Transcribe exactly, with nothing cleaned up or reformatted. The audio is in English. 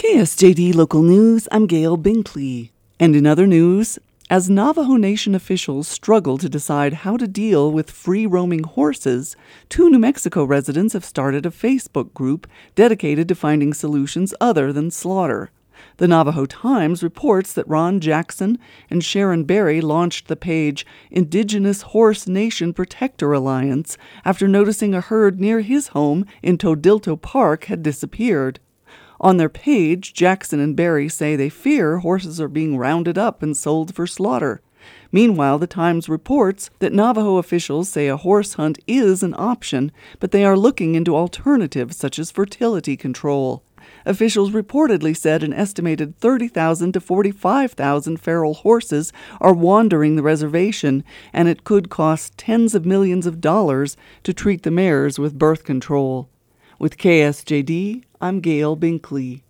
K S J D Local News, I'm Gail Binkley. And in other news, as Navajo Nation officials struggle to decide how to deal with free-roaming horses, two New Mexico residents have started a Facebook group dedicated to finding solutions other than slaughter. The Navajo Times reports that Ron Jackson and Sharon Berry launched the page Indigenous Horse Nation Protector Alliance after noticing a herd near his home in Todilto Park had disappeared. On their page, Jackson and Berry say they fear horses are being rounded up and sold for slaughter. Meanwhile, the Times reports that Navajo officials say a horse hunt is an option, but they are looking into alternatives such as fertility control. Officials reportedly said an estimated thirty thousand to forty-five thousand feral horses are wandering the reservation, and it could cost tens of millions of dollars to treat the mares with birth control. With K S J D, I'm Gail Binkley.